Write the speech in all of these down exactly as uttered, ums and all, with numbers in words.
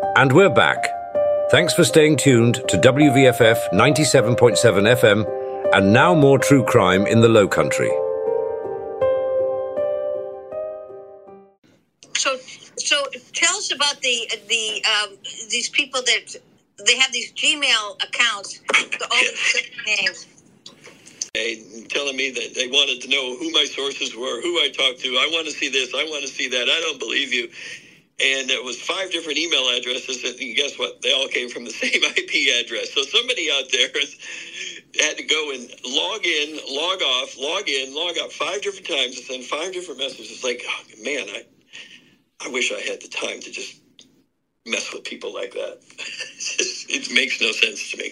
And we're back. Thanks for staying tuned to W V F F ninety-seven point seven F M, and now more true crime in the Low Country. So, so tell us about the the um, these people that they have these Gmail accounts, all these names. They telling me that they wanted to know who my sources were, who I talked to. I want to see this. I want to see that. I don't believe you. And it was five different email addresses, and guess what? They all came from the same I P address. So somebody out there has had to go and log in, log off, log in, log out five different times and send five different messages. It's like, oh, man, I I wish I had the time to just mess with people like that. Just, it makes no sense to me.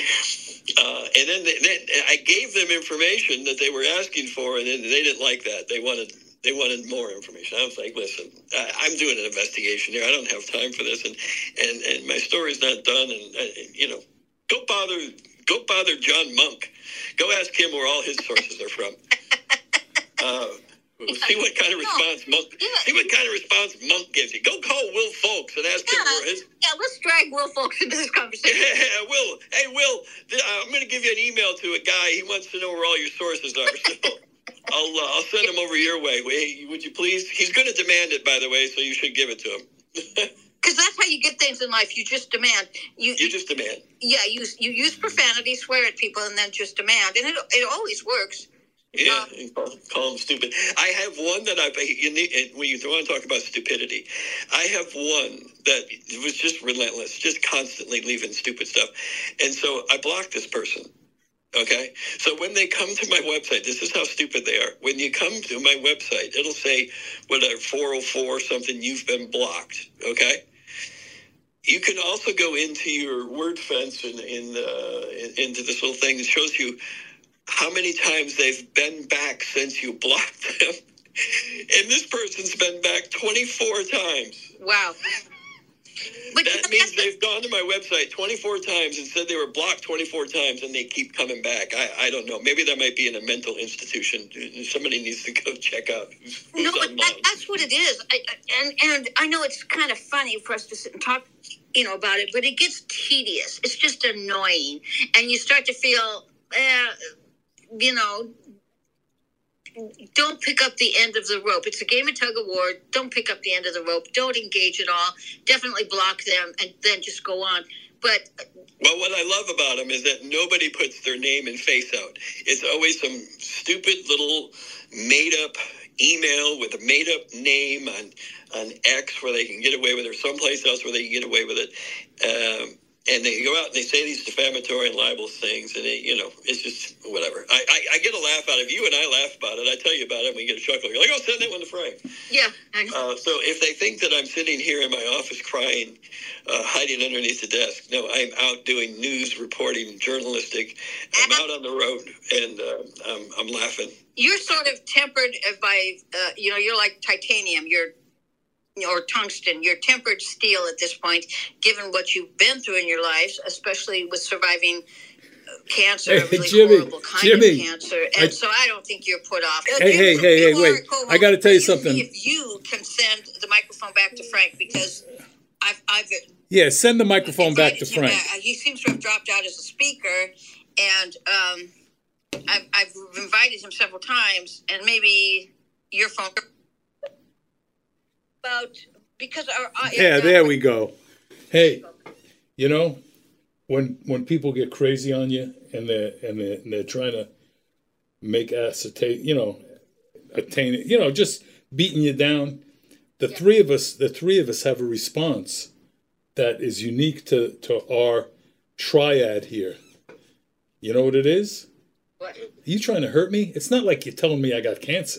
Uh, and then, they, then I gave them information that they were asking for, and then they didn't like that. They wanted... They wanted more information. I was like, listen, I, I'm doing an investigation here. I don't have time for this. And, and, and my story's not done. And, uh, you know, go bother, go bother John Monk. Go ask him where all his sources are from. Uh, see what kind of response Monk, see what kind of response Monk gives you. Go call Will Folks and ask yeah, him where his... Yeah, let's drag Will Folks into this conversation. Yeah, Will. Hey, Will, I'm going to give you an email to a guy. He wants to know where all your sources are. So... I'll uh, I'll send him over your way. Hey, would you please? He's going to demand it, by the way, so you should give it to him. Because that's how you get things in life. You just demand. You, you just demand. Yeah, you you use profanity, swear at people, and then just demand, and it it always works. Yeah, um, call, call them stupid. I have one that I've. You need, when you want to talk about stupidity, I have one that was just relentless, just constantly leaving stupid stuff, and so I blocked this person. Okay, so when they come to my website, this is how stupid they are. When you come to my website, it'll say, whatever, four oh four something, you've been blocked, okay? You can also go into your word fence and in, uh, in, into this little thing that shows you how many times they've been back since you blocked them. And this person's been back twenty-four times. Wow. But that means they've gone to my website twenty-four times and said they were blocked twenty-four times, and they keep coming back. I, I don't know. Maybe that might be in a mental institution. Somebody needs to go check out who's, who's no, but online. that, that's what it is. I, and and I know it's kind of funny for us to sit and talk, you know, about it, but it gets tedious. It's just annoying, and you start to feel, eh, you know. Don't pick up the end of the rope. It's a game of tug of war. Don't pick up the end of the rope. Don't engage at all. Definitely block them and then just go on. But well, what I love about them is that nobody puts their name and face out. It's always some stupid little made-up email with a made-up name on, on X where they can get away with it, or someplace else where they can get away with it. Um, And they go out and they say these defamatory and libelous things, and it, you know, it's just whatever. I, I, I get a laugh out of you, and I laugh about it. I tell you about it, and we get a chuckle. You're like, oh, send that one to Frank. Yeah. I know. Uh, so if they think that I'm sitting here in my office crying, uh, hiding underneath the desk, no, I'm out doing news reporting, journalistic. I'm out on the road, and uh, I'm, I'm laughing. You're sort of tempered by, uh, you know, you're like titanium. You're or tungsten, you're tempered steel at this point, given what you've been through in your lives, especially with surviving cancer, hey, a really Jimmy, horrible kind Jimmy, of cancer. And I, so I don't think you're put off. Hey, hey, hey, hey, wait. I got to tell you something. If you can send the microphone back to Frank, because I've... I've yeah, send the microphone back to Frank. Back. He seems to have dropped out as a speaker, and um, I've, I've invited him several times, and maybe your phone... About because our uh, yeah, there we go. Hey, you know, when when people get crazy on you and they're and they're, and they're trying to make ascertain, you know, attain it, you know, just beating you down. The yeah. three of us, the three of us have a response that is unique to to our triad here. You know what it is? What? Are you trying to hurt me? It's not like you're telling me I got cancer.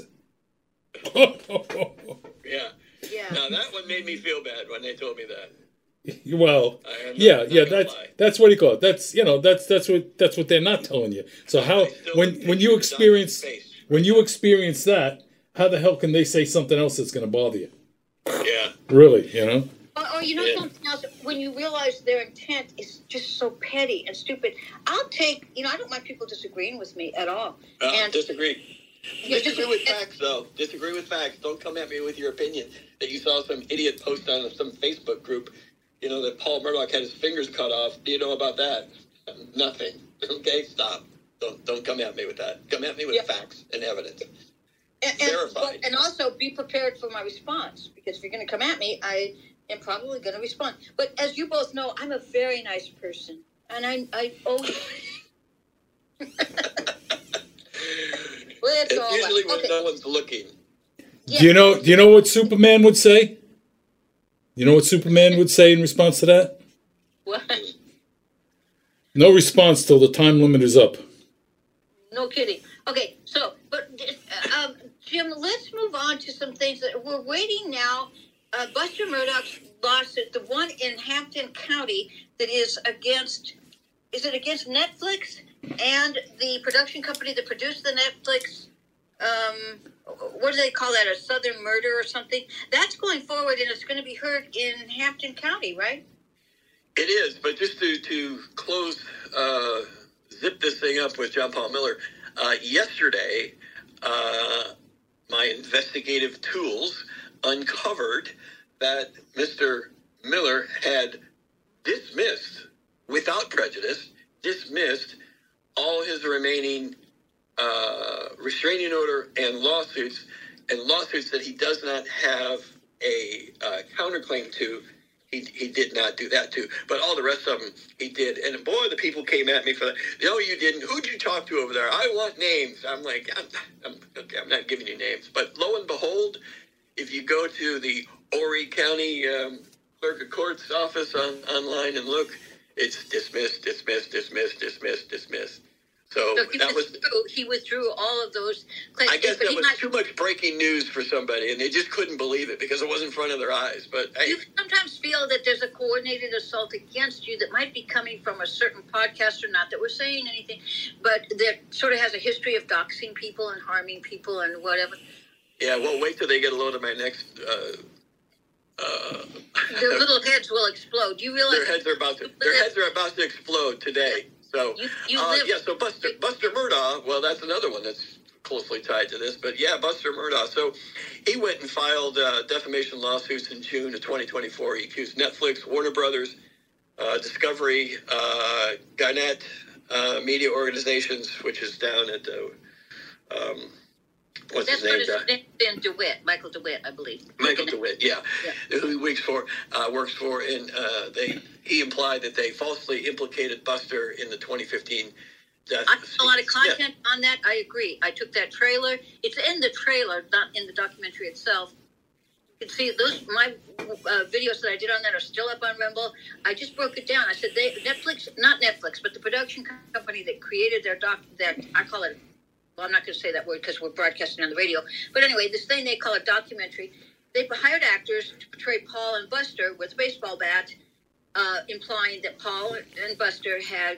Yeah. Yeah. Now that one made me feel bad when they told me that. Well, not, yeah, yeah, that's lie. that's what you call it. That's you know, that's that's what that's what they're not telling you. So how when when you experience when you experience that, how the hell can they say something else that's going to bother you? Yeah. Really, you know. Or, or you know yeah. something else, when you realize their intent is just so petty and stupid. I'll take, you know, I don't mind people disagreeing with me at all. Uh, and disagree. Disagree with facts, though. Disagree with facts. Don't come at me with your opinion that you saw some idiot post on some Facebook group. you know, that Paul Murdoch had his fingers cut off. Do you know about that? Nothing. Okay, stop. Don't don't come at me with that. Come at me with yeah. facts and evidence. And, and, Verified. But, and also be prepared for my response, because if you're going to come at me, I am probably going to respond. But as you both know, I'm a very nice person, and I I always. Well, it's all usually when okay. no one's looking. Yeah. Do you know? Do you know what Superman would say? You know what Superman would say in response to that? What? No response till the time limit is up. No kidding. Okay, so, but um, Jim, let's move on to some things that we're waiting now. Uh, Buster Murdoch's lawsuit, the one in Hampton County that is against, is it against Netflix and the production company that produced the Netflix, um, what do they call that, a Southern Murder or something? That's going forward, and it's going to be heard in Hampton County, right? It is, but just to, to close, uh, zip this thing up with John Paul Miller, uh, yesterday, uh, my investigative tools uncovered that Mister Miller had dismissed, without prejudice, dismissed all his remaining uh, restraining order and lawsuits, and lawsuits that he does not have a uh, counterclaim to. He, he did not do that too, but all the rest of them he did. And boy, the people came at me for that. No, you didn't. Who'd you talk to over there? I want names. I'm like, I'm, I'm okay. I'm not giving you names. But lo and behold, if you go to the Horry County um, Clerk of Court's office on online and look, it's dismissed, dismissed, dismissed, dismissed, dismissed. So, so he that was withdrew, he withdrew all of those claims. I guess that was might, too much breaking news for somebody, and they just couldn't believe it because it was in front of their eyes. But hey. You sometimes feel that there's a coordinated assault against you that might be coming from a certain podcaster, not that we're saying anything, but that sort of has a history of doxing people and harming people and whatever. Yeah, well, wait till they get a load of my next... Uh, uh, their little heads will explode. You realize their heads are about to their heads are about to explode today. So you, you uh, live, yeah, so Buster Buster Murdaugh, well, that's another one that's closely tied to this. But yeah, Buster Murdaugh. So he went and filed uh, defamation lawsuits in June of twenty twenty-four. He accused Netflix, Warner Brothers, uh, Discovery, uh, Gannett uh, Media Organizations, which is down at the. Um, What's That's his name? What his name DeWitt, Michael DeWitt, I believe. Michael DeWitt, yeah, yeah. Who he works for, uh, works for, and uh, they he implied that they falsely implicated Buster in the twenty fifteen death. I have a lot of content yeah. on that. I agree. I took that trailer. It's in the trailer, not in the documentary itself. You can see those my uh, videos that I did on that are still up on Rumble. I just broke it down. I said they Netflix, not Netflix, but the production company that created their doc. That I call it. Well, I'm not going to say that word because we're broadcasting on the radio. But anyway, this thing they call a documentary, they hired actors to portray Paul and Buster with a baseball bat, uh, implying that Paul and Buster had...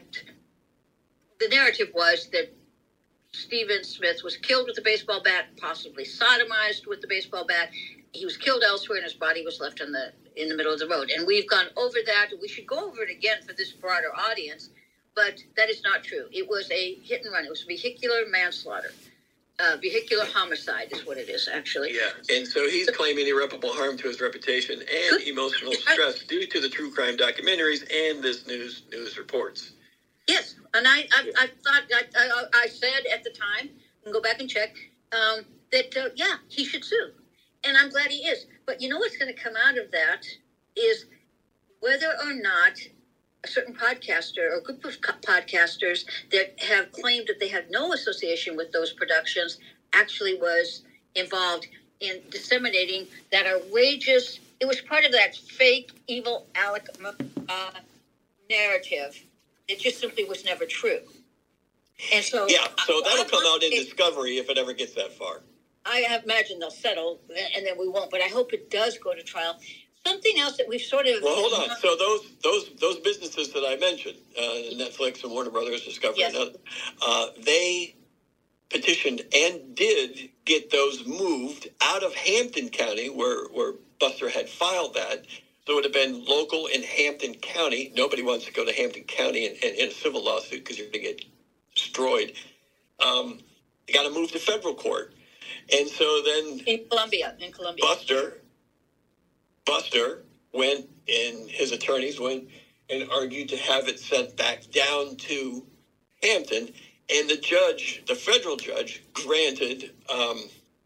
The narrative was that Stephen Smith was killed with a baseball bat, possibly sodomized with the baseball bat. He was killed elsewhere and his body was left on the in the middle of the road. And we've gone over that. We should go over it again for this broader audience. But that is not true. It was a hit and run. It was vehicular manslaughter. Uh, vehicular homicide is what it is, actually. Yeah, and so he's claiming irreparable harm to his reputation and Good. emotional stress due to the true crime documentaries and this news news reports. Yes, and I I, I thought, I, I, I said at the time, and go back and check, um, that, uh, yeah, he should sue. And I'm glad he is. But you know what's going to come out of that is whether or not a certain podcaster or group of podcasters that have claimed that they had no association with those productions actually was involved in disseminating that outrageous, it was part of that fake, evil Alec uh, narrative. It just simply was never true. And so... Yeah, so that'll come out in Discovery if it ever gets that far. I imagine they'll settle, and then we won't, but I hope it does go to trial. Something else that we've sort of... Well, hold on. So those those those businesses that I mentioned, uh, Netflix and Warner Brothers, Discovery, yes. and others, uh, they petitioned and did get those moved out of Hampton County, where, where Buster had filed that. So it would have been local in Hampton County. Nobody wants to go to Hampton County in, in, in a civil lawsuit because you're going to get destroyed. Um, they got to move to federal court. And so then... In Columbia. In Columbia. Buster... Buster went, and his attorneys went and argued to have it sent back down to Hampton. And the judge, the federal judge, granted um,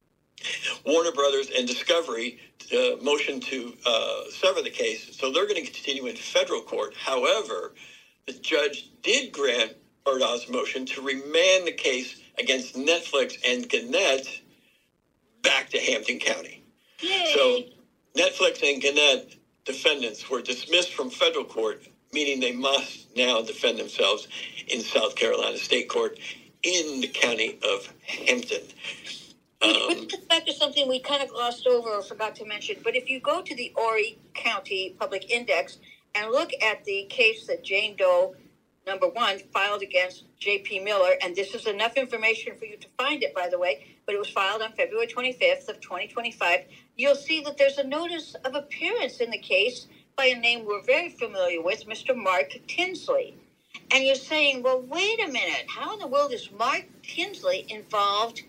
Warner Brothers and Discovery a motion to uh, sever the case. So they're going to continue in federal court. However, the judge did grant Murdaugh's motion to remand the case against Netflix and Gannett back to Hampton County. Yay. So Netflix and Gannett defendants were dismissed from federal court, meaning they must now defend themselves in South Carolina State Court in the county of Hampton. Um, Um, back to something we kind of glossed over or forgot to mention, but if you go to the Horry County Public Index and look at the case that Jane Doe, number one, filed against J P Miller, and this is enough information for you to find it, by the way, but it was filed on February twenty-fifth of twenty twenty-five, you'll see that there's a notice of appearance in the case by a name we're very familiar with, Mister Mark Tinsley. And you're saying, well, wait a minute, how in the world is Mark Tinsley involved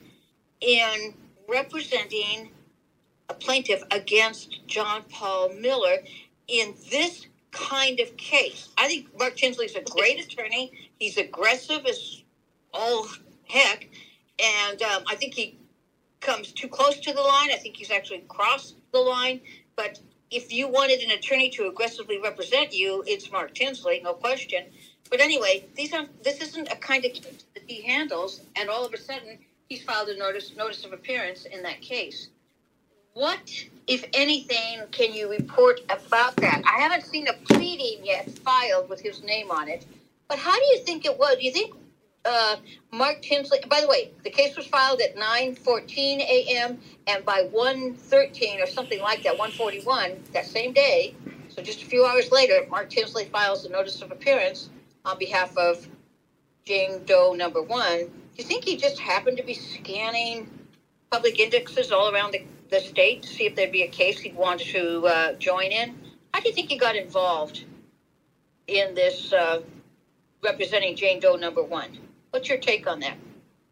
in representing a plaintiff against John Paul Miller in this kind of case? I think Mark Tinsley's a great attorney. He's aggressive as all heck. And um, I think he comes too close to the line. I think he's actually crossed the line. But if you wanted an attorney to aggressively represent you, it's Mark Tinsley, no question. But anyway, these are this isn't a kind of case that he handles, and all of a sudden he's filed a notice notice of appearance in that case. What, if anything, can you report about that? I haven't seen a pleading yet filed with his name on it, but how do you think it was? Do you think uh, Mark Tinsley, by the way, the case was filed at nine fourteen a.m., and by one thirteen or something like that, one forty-one, that same day, so just a few hours later, Mark Tinsley files a notice of appearance on behalf of Jane Doe number one. Do you think he just happened to be scanning public indexes all around the, the state to see if there'd be a case he'd want to uh, join in? How do you think he got involved in this uh, representing Jane Doe number one? What's your take on that?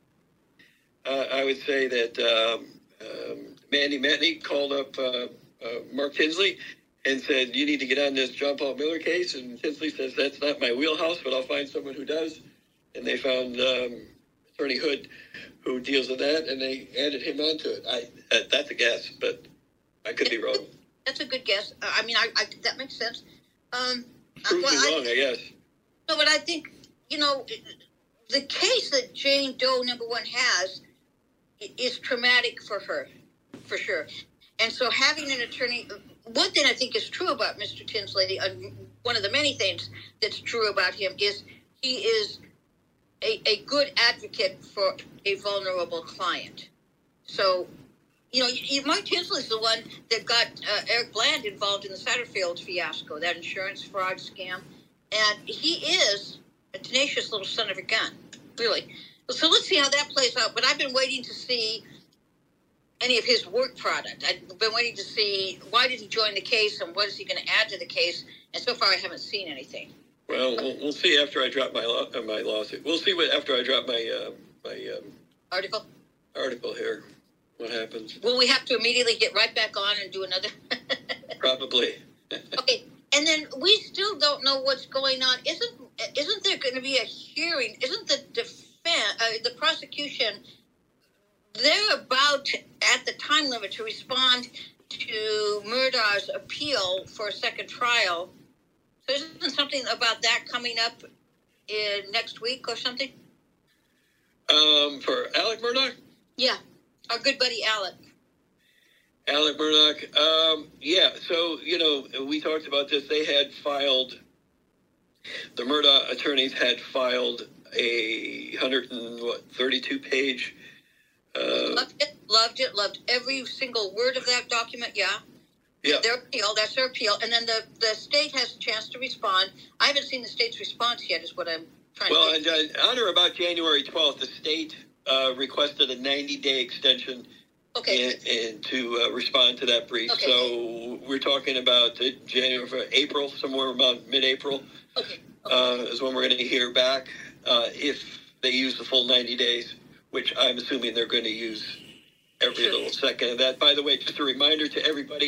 Uh, I would say that um, um, Mandy Matney called up uh, uh, Mark Tinsley and said, you need to get on this John Paul Miller case. And Tinsley says, that's not my wheelhouse, but I'll find someone who does. And they found um, Attorney Hood, who deals with that, and they added him onto it. I uh, That's a guess, but I could be wrong. That's a good guess. Uh, I mean, I, I that makes sense. Um, Prove well, me wrong, I, I guess. No, but I think, you know, the case that Jane Doe number one has is traumatic for her, for sure. And so having an attorney, one thing I think is true about Mister Tinsley, uh, one of the many things that's true about him is he is a, a good advocate for a vulnerable client. So, you know, you, Mark Tinsley's the one that got uh, Eric Bland involved in the Satterfield fiasco, that insurance fraud scam. And he is a tenacious little son of a gun, really. So let's see how that plays out. But I've been waiting to see any of his work product. I've been waiting to see why did he join the case and what is he going to add to the case. And so far I haven't seen anything. Well, we'll, we'll see after I drop my law, uh, my lawsuit. We'll see what after I drop my uh, my um, Article? article here. What happens? Will we have to immediately get right back on and do another? Probably. Okay, and then we still don't know what's going on. Isn't isn't there going to be a hearing? Isn't the defense, uh, the prosecution, they're about at the time limit to respond to Murdaugh's appeal for a second trial? So isn't something about that coming up in next week or something? Um, for Alec Murdaugh? Yeah, our good buddy Alec. Alec Murdaugh. Um, yeah, so, you know, we talked about this. They had filed, the Murdaugh attorneys had filed a one hundred thirty-two page. Uh, loved it, loved it, loved every single word of that document, yeah. Yeah. Their appeal, that's their appeal. And then the, the state has a chance to respond. I haven't seen the state's response yet, is what I'm trying well, to and uh, on or about January twelfth, the state uh, requested a ninety-day extension Okay. and, and to uh, respond to that brief. Okay. So we're talking about uh, January, April, somewhere around mid-April Okay. uh, is when we're going to hear back uh, if they use the full ninety days, which I'm assuming they're going to use every Sure. little second of that. By the way, just a reminder to everybody,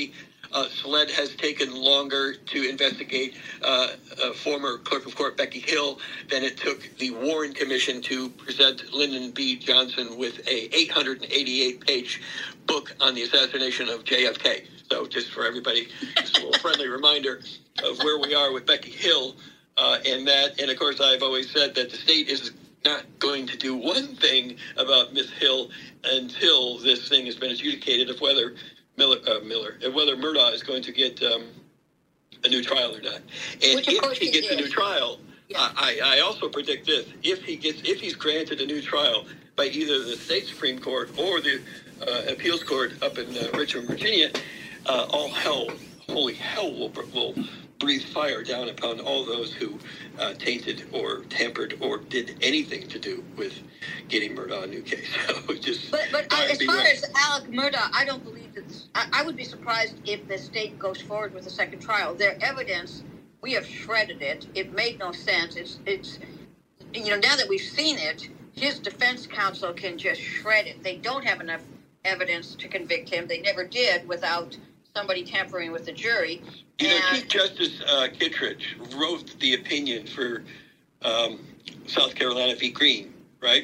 Uh, SLED has taken longer to investigate uh, uh, former Clerk of Court Becky Hill than it took the Warren Commission to present Lyndon B. Johnson with a eight hundred eighty-eight page book on the assassination of J F K. So just for everybody, just a little friendly reminder of where we are with Becky Hill uh, and that. And, of course, I've always said that the state is not going to do one thing about Miss Hill until this thing has been adjudicated of whether Miller, uh, Miller, uh, whether Murdaugh is going to get um, a new trial or not. And Which if he gets is. a new trial, yeah. I, I also predict this: if he gets, if he's granted a new trial by either the state Supreme Court or the uh, appeals court up in uh, Richmond, Virginia, uh, all hell, holy hell, will will. breathe fire down upon all those who uh, tainted or tampered or did anything to do with getting Murdaugh a new case. So just but but uh, as far ready. as Alec Murdaugh, I don't believe that. I, I would be surprised if the state goes forward with a second trial. Their evidence, we have shredded it. It made no sense. It's it's you know, now that we've seen it, his defense counsel can just shred it. They don't have enough evidence to convict him. They never did without somebody tampering with the jury. You know, And Chief Justice uh, Kittredge wrote the opinion for um, South Carolina v. Green, right?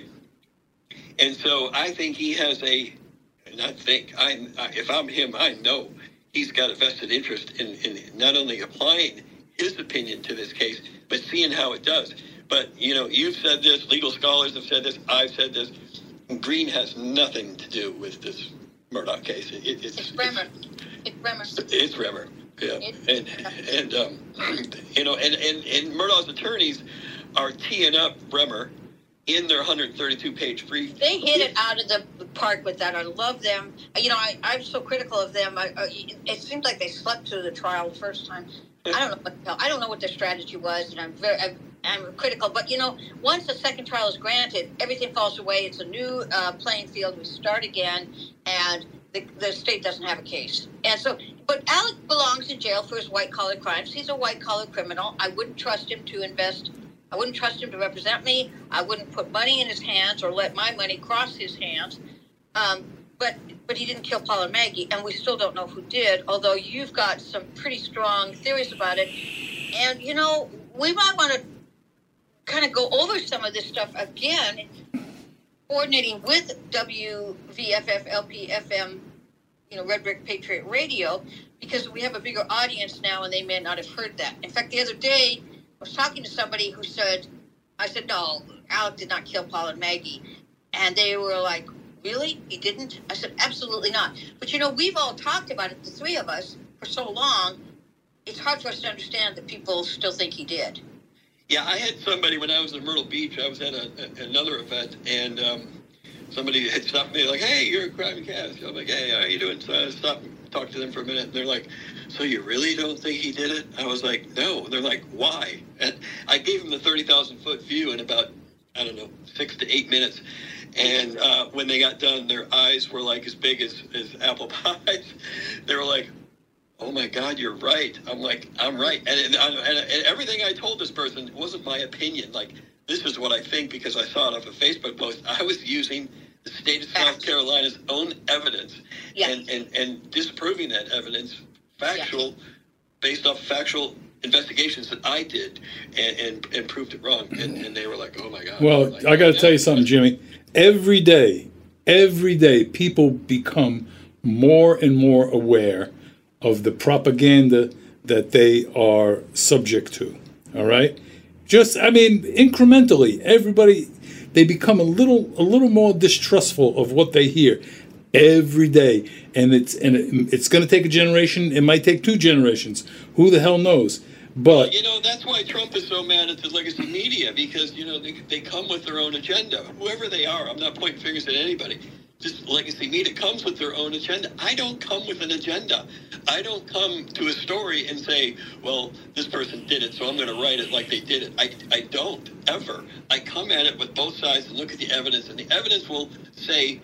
And so I think he has a, not think, I, if I'm him, I know he's got a vested interest in, in not only applying his opinion to this case, but seeing how it does. But, you know, you've said this, legal scholars have said this, I've said this. Green has nothing to do with this Murdaugh case. It, it's, it's Bremer. It's Bremer. It's Bremer. Yeah, and and um, you know, and, and, and Murdaugh's attorneys are teeing up Bremer in their one hundred thirty-two page brief. They hit it out of the park with that. I love them. You know, I, I'm so critical of them. I, I, it seems like they slept through the trial the first time. I don't know what the hell, I don't know what their strategy was, and I'm very I'm, I'm critical. But you know, once the second trial is granted, everything falls away. It's a new uh, playing field. We start again, and the, the state doesn't have a case. And so, but Alec belongs in jail for his white collar crimes. He's a white collar criminal. I wouldn't trust him to invest. I wouldn't trust him to represent me. I wouldn't put money in his hands or let my money cross his hands. Um, but but he didn't kill Paul and Maggie, and we still don't know who did, although you've got some pretty strong theories about it. And, you know, we might want to kind of go over some of this stuff again, coordinating with W V F F, L P F M, you know, Red Brick Patriot Radio, because we have a bigger audience now, and they may not have heard that. In fact, the other day, I was talking to somebody who said, I said, no, Alec did not kill Paul and Maggie. And they were like, really? He didn't? I said, absolutely not. But, you know, we've all talked about it, the three of us, for so long, it's hard for us to understand that people still think he did. Yeah, I had somebody when I was in Myrtle Beach, I was at a, a, another event, and um, somebody had stopped me, like, hey, you're a crime cast. I'm like, hey, how are you doing? So I stopped and talked to them for a minute, and they're like, so you really don't think he did it? I was like, no. And they're like, why? And I gave them the thirty thousand foot view in about, I don't know, six to eight minutes. And uh, when they got done, their eyes were like as big as, as apple pies. They were like, oh, my God, you're right. I'm like, I'm right. And, and, and, and everything I told this person wasn't my opinion. Like, this is what I think because I saw it off a Facebook post. I was using the state of South Carolina's own evidence yeah. and, and, and disproving that evidence, factual, yeah. based off factual investigations that I did and, and, and proved it wrong. And, and they were like, oh, my God. Well, like, I got to yeah. tell you something, Jimmy. Every day, every day, people become more and more aware of the propaganda that they are subject to. All right? Just, I mean, incrementally, everybody, they become a little a little more distrustful of what they hear every day. And it's and it, it's going to take a generation. It might take two generations. Who the hell knows? But, you know, that's why Trump is so mad at the legacy media, because, you know, they, they come with their own agenda. Whoever they are, I'm not pointing fingers at anybody. Just legacy media comes with their own agenda. I don't come with an agenda. I don't come to a story and say, well, this person did it, so I'm going to write it like they did it. I, I don't, ever. I come at it with both sides and look at the evidence, and the evidence will say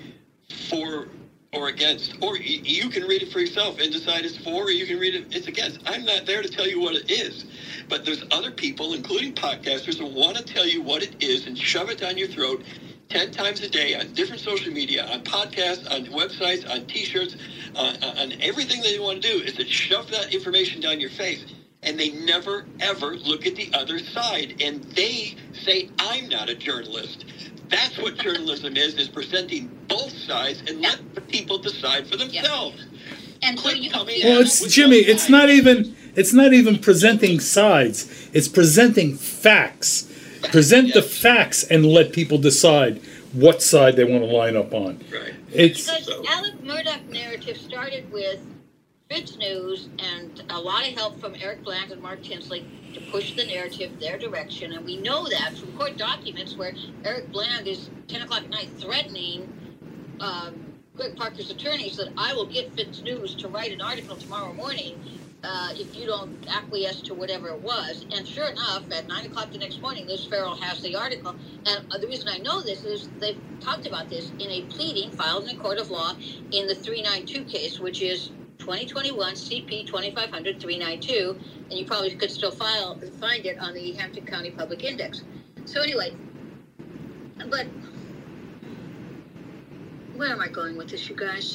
for or against, or you, you can read it for yourself and decide it's for, or you can read it, it's against. I'm not there to tell you what it is, but there's other people, including podcasters, who want to tell you what it is and shove it down your throat ten times a day on different social media, on podcasts, on websites, on T-shirts, uh, on everything they want to do is to shove that information down your face. And they never, ever look at the other side. And they say, I'm not a journalist. That's what journalism is, is presenting both sides and let the people decide for themselves. Yeah. And so you, well, it's Jimmy. It's not even. It's not even presenting sides. It's presenting facts. Present yes. the facts and let people decide what side they want to line up on. Right. It's because so. Alec Murdoch narrative started with Fitz News and a lot of help from Eric Bland and Mark Tinsley to push the narrative their direction, and we know that from court documents where Eric Bland is ten o'clock at night threatening um, Greg Parker's attorneys that I will get Fitz News to write an article tomorrow morning uh, if you don't acquiesce to whatever it was. And sure enough, at nine o'clock the next morning, Liz Farrell has the article. And uh, the reason I know this is they've talked about this in a pleading filed in a court of law in the three ninety-two case, which is twenty twenty-one C P twenty-five hundred three ninety-two, and you probably could still file find it on the Hampton County Public Index. So anyway, but where am I going with this, you guys?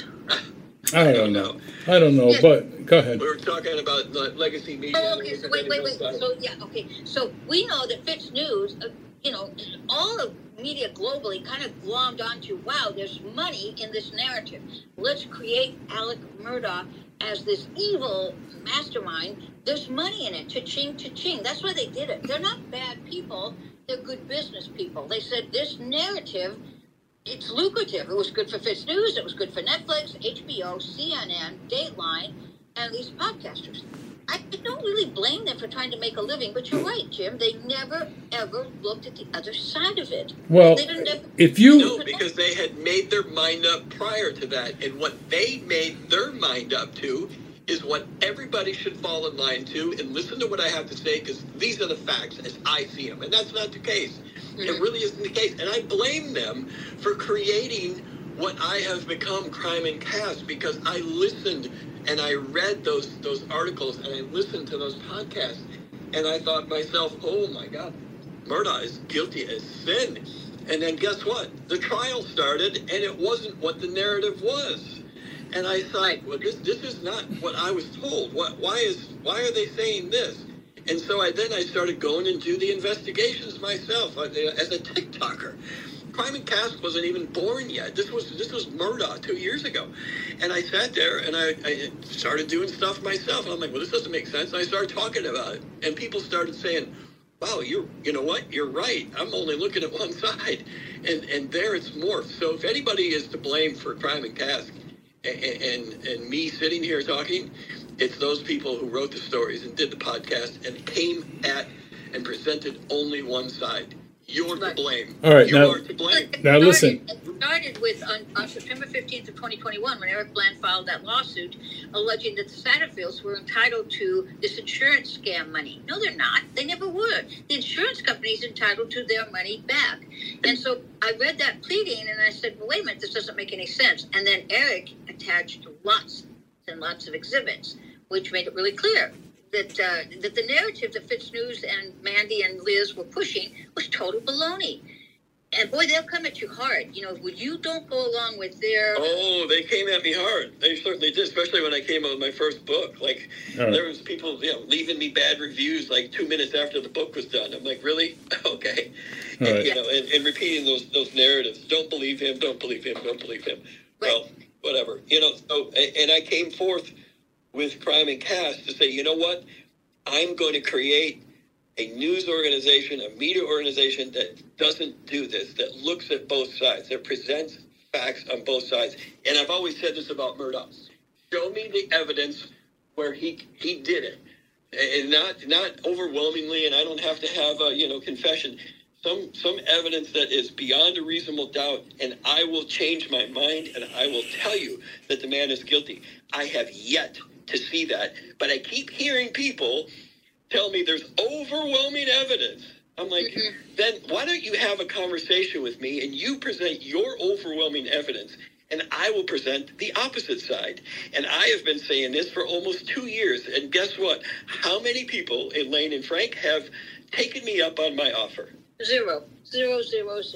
I don't know. I don't know, yeah. But go ahead. We were talking about legacy media. Oh, okay. So wait, wait, wait. So yeah, okay. So we know that Fitz News, uh, you know, all of media globally kind of glommed onto, wow, there's money in this narrative. Let's create Alec Murdoch as this evil mastermind. There's money in it. Cha-ching, cha-ching. That's why they did it. They're not bad people. They're good business people. They said this narrative, it's lucrative. It was good for Fitz News. It was good for Netflix, H B O, C N N, Dateline, and these podcasters. I don't really blame them for trying to make a living, but you're right, Jim. They never, ever looked at the other side of it. Well, they didn't ever, if you... No, because they had made their mind up prior to that. And what they made their mind up to is what everybody should fall in line to and listen to what I have to say, because these are the facts as I see them. And that's not the case. Mm-hmm. It really isn't the case. And I blame them for creating what I have become, Crime and Cast, because I listened and I read those those articles and I listened to those podcasts, and I thought to myself, oh my God, Murdoch is guilty as sin. And then guess what? The trial started, and it wasn't what the narrative was. And I thought, well, this this is not what I was told. What why is why are they saying this? And so I then I started going into the investigations myself as a TikToker. Crime and Cast wasn't even born yet. This was this was Murdoch two years ago. And I sat there and I, I started doing stuff myself. And I'm like, well, this doesn't make sense. And I started talking about it. And people started saying, wow, you're, you know what? You're right. I'm only looking at one side. And and there it's morphed. So if anybody is to blame for Crime and Cast and, and, and me sitting here talking, it's those people who wrote the stories and did the podcast and came at and presented only one side. You're to blame. All right, you now, are to blame. Now listen. It started with on, on September fifteenth of twenty twenty-one when Eric Bland filed that lawsuit alleging that the Satterfields were entitled to this insurance scam money. No, they're not. They never were. The insurance company's entitled to their money back. And so I read that pleading and I said, well, wait a minute, this doesn't make any sense. And then Eric attached lots and lots of exhibits, which made it really clear that uh, that the narrative that Fitz News and Mandy and Liz were pushing was total baloney. And boy, they'll come at you hard. You know, when you don't go along with their... Oh, they came at me hard. They certainly did, especially when I came out with my first book. Like, right. There was people, you know, leaving me bad reviews like two minutes after the book was done. I'm like, really? Okay. And, right. You know, and, and repeating those those narratives. Don't believe him, don't believe him, don't believe him. Right. Well, whatever. You know, so, and I came forth with Crime and Cast to say, you know what? I'm going to create a news organization, a media organization that doesn't do this, that looks at both sides, that presents facts on both sides. And I've always said this about Murdoch. Show me the evidence where he he did it. And not not overwhelmingly, and I don't have to have a, you know, confession. Some some evidence that is beyond a reasonable doubt, and I will change my mind, and I will tell you that the man is guilty. I have yet to see that, but I keep hearing people tell me there's overwhelming evidence. I'm like, mm-hmm. Then why don't you have a conversation with me and you present your overwhelming evidence, and I will present the opposite side. And I have been saying this for almost two years, and guess what? How many people, Elaine and Frank, have taken me up on my offer? Zero. Zero, zero, zero.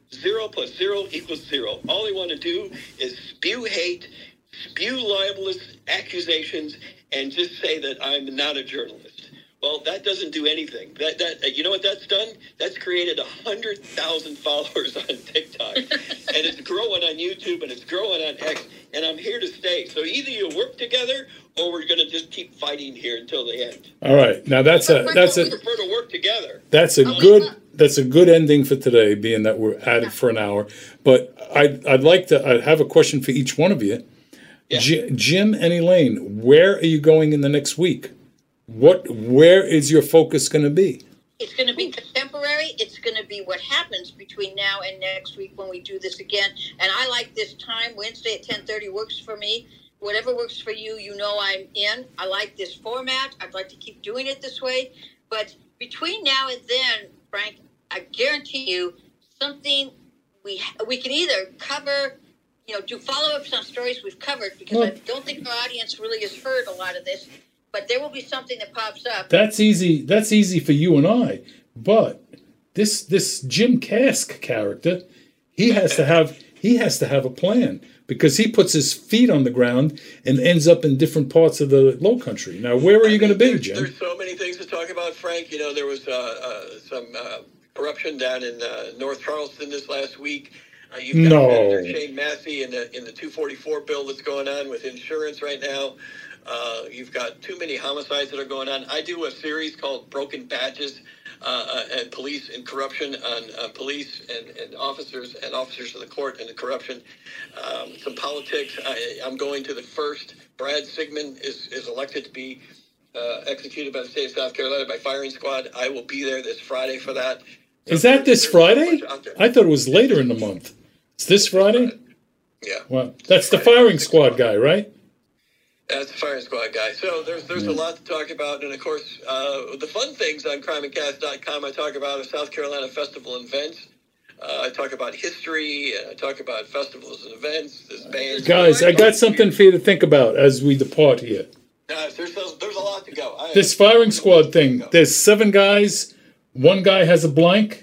Zero plus zero equals zero. All they want to do is spew hate, spew libelous accusations, and just say that I'm not a journalist. Well, that doesn't do anything. That that you know what that's done? That's created a hundred thousand followers on TikTok, and it's growing on YouTube and it's growing on X. And I'm here to stay. So either you work together, or we're going to just keep fighting here until the end. All right, now that's a that's a we prefer to work together. That's a good that's a good ending for today, being that we're at it for an hour. But I'd I'd like to I have a question for each one of you. Yeah. J- Jim and Elaine, where are you going in the next week? What where is your focus going to be? It's going to be contemporary. It's going to be what happens between now and next week when we do this again. And I like this time. Wednesday at ten thirty works for me. Whatever works for you, you know I'm in. I like this format. I'd like to keep doing it this way. But between now and then, Frank, I guarantee you something we we can either cover, you know, do follow-ups on stories we've covered, because well, I don't think our audience really has heard a lot of this. But there will be something that pops up. That's easy. That's easy for you and I. But this this Jim Kask character, he has to have he has to have a plan, because he puts his feet on the ground and ends up in different parts of the Low Country. Now, where are you going to be, Jim? There's so many things to talk about, Frank. You know, there was uh, uh, some uh, corruption down in uh, North Charleston this last week. Uh, you've got no. Senator Shane Massey in the in the two forty-four bill that's going on with insurance right now. Uh, you've got too many homicides that are going on. I do a series called Broken Badges uh, uh, and Police and Corruption on uh, police and, and officers and officers of the court and the corruption. Um, some politics. I, I'm going to the first. Brad Sigmund is, is elected to be uh, executed by the state of South Carolina by firing squad. I will be there this Friday for that. So is that this Friday? I thought it was later in the month. It's this Friday? Yeah. Well, that's the firing squad guy, right? That's the firing squad guy. So there's there's a lot to talk about. And, of course, uh, the fun things on crime and cast dot com I talk about are South Carolina festival and events. Uh, I talk about history. And I talk about festivals and events. This band. Guys, I got something for you to think about as we depart here. Uh, there's, there's a lot to go. I, this firing squad thing, there's seven guys. One guy has a blank,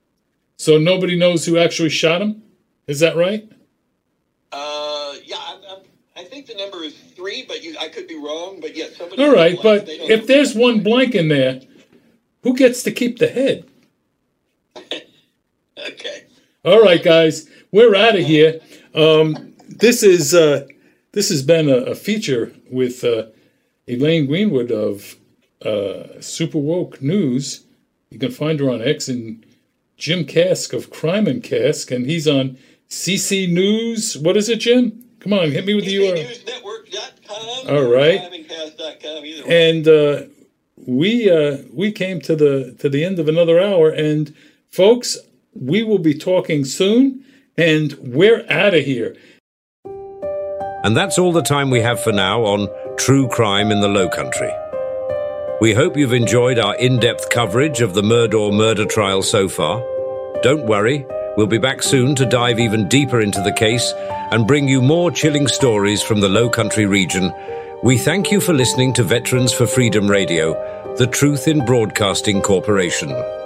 so nobody knows who actually shot him. Is that right? Uh, yeah, I'm, I'm, I think the number is three, but you, I could be wrong. But yeah, somebody. All right, but if there's one blank in there, who gets to keep the head? Okay. All right, guys, we're out of here. Um, this is uh, this has been a, a feature with uh, Elaine Greenwood of uh, Super Woke News. You can find her on X, and Jim Kask of Crime and Kask, and he's on C C News. What is it, Jim? Come on, hit me with the U R L. C C News Network dot com. All right. Crime and Cast dot com, either way. And uh, we uh, we came to the to the end of another hour, and folks, we will be talking soon, and we're out of here. And that's all the time we have for now on True Crime in the Low Country. We hope you've enjoyed our in-depth coverage of the Murdaugh murder trial so far. Don't worry, we'll be back soon to dive even deeper into the case and bring you more chilling stories from the Low Country region. We thank you for listening to Veterans for Freedom Radio, the Truth in Broadcasting Corporation.